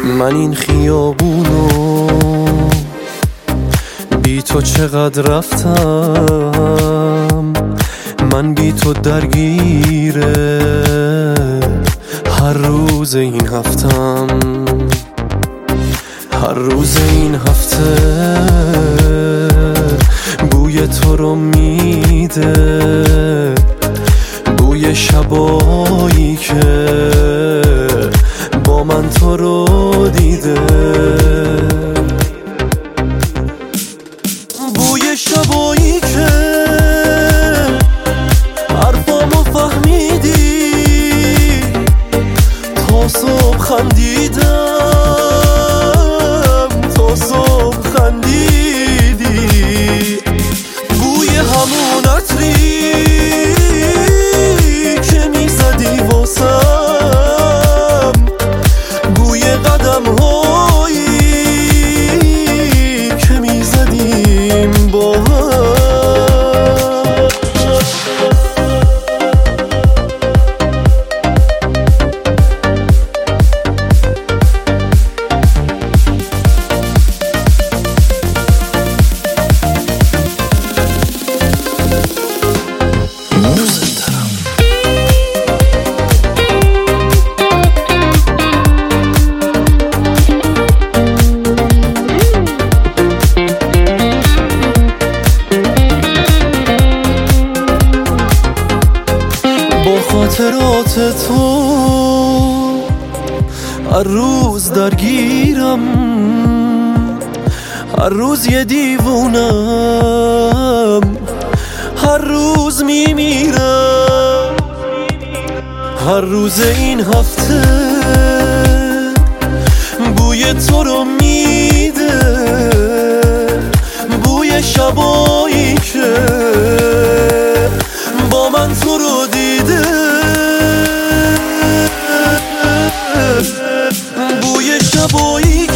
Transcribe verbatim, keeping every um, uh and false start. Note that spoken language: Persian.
من این خیابونو بی تو چقدر رفتم، من بی تو درگیره هر روز این هفتم، هر روز این هفته بوی تو رو میده، بوی شبایی که با من تو رو دیده، بوی شبایی که حرفامو فهمیدی، تا صبح خندیدم، تا صبح خندیدی، بوی همون عطری که میزدی واسم، بوی قدم هایی که میزدیم با هم. با خاطرات تو هر روز درگیرم، هر روز یه دیوونم، هر روز میمیرم، هر روز این هفته بوی تو رو میده، بوی شبایی که با من تو رو دیده، بوی شبایی